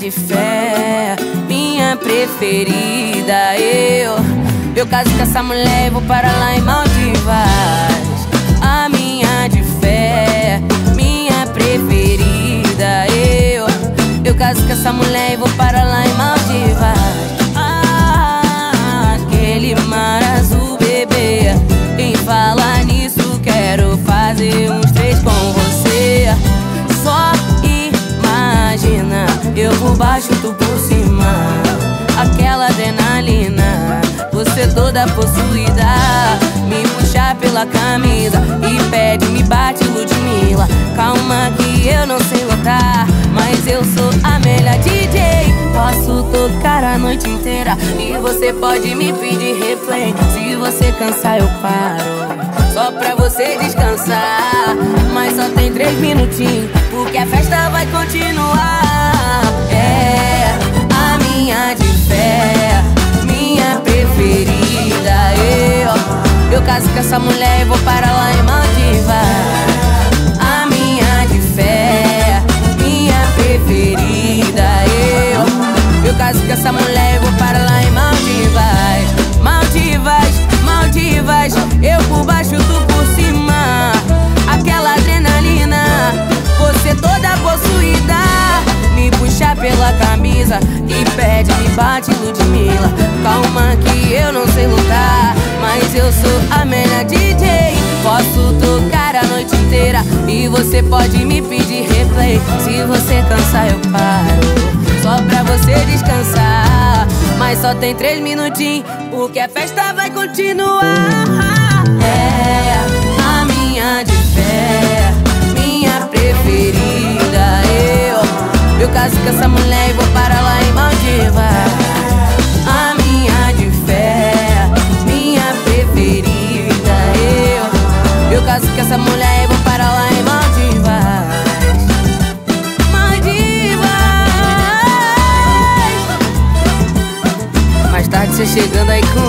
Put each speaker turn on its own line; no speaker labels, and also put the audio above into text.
de fé, minha preferida. Eu caso com essa mulher e vou para lá em Maldivas. A minha de fé, minha preferida. Eu caso com essa mulher e vou para lá em Maldivas. Aquele mar azul, bebê. Em falar nisso, quero fazer uns 3 com você. Só imagina, eu por baixo, tu por cima. Aquela adrenalina, você toda possuída. Me puxa pela camisa e pede, me bate, Ludmilla. Calma que eu não sei lutar, mas eu sou a melhor DJ. Posso tocar a noite inteira e você pode me pedir replay. Se você cansar eu paro, só pra você descansar. Mas só tem 3 minutinhos, porque a festa vai continuar. É a minha de fé, minha preferida. Eu caso com essa mulher e vou para lá em Maldivas. A minha de fé, minha preferida. Eu caso com essa mulher e vou para lá em Maldivas. Maldivas, Maldivas, eu por baixo, tu por cima. Aquela adrenalina, você toda possuída. Me puxa pela camisa e pede, me bate, Ludmilla. Calma que eu não sei lutar, mas eu sou a melhor DJ. Posso tocar a noite inteira e você pode me pedir replay. Se você cansar eu paro, só pra você descansar. Mas só tem 3 minutinhos, porque a festa vai continuar. É a minha de fé, minha preferida. Eu caso com essa mulher e vou para lá em Maldivas. A minha de fé, minha preferida. Eu caso com essa mulher e vou para lá em Maldivas. Maldivas. Mais tarde você chegando aí com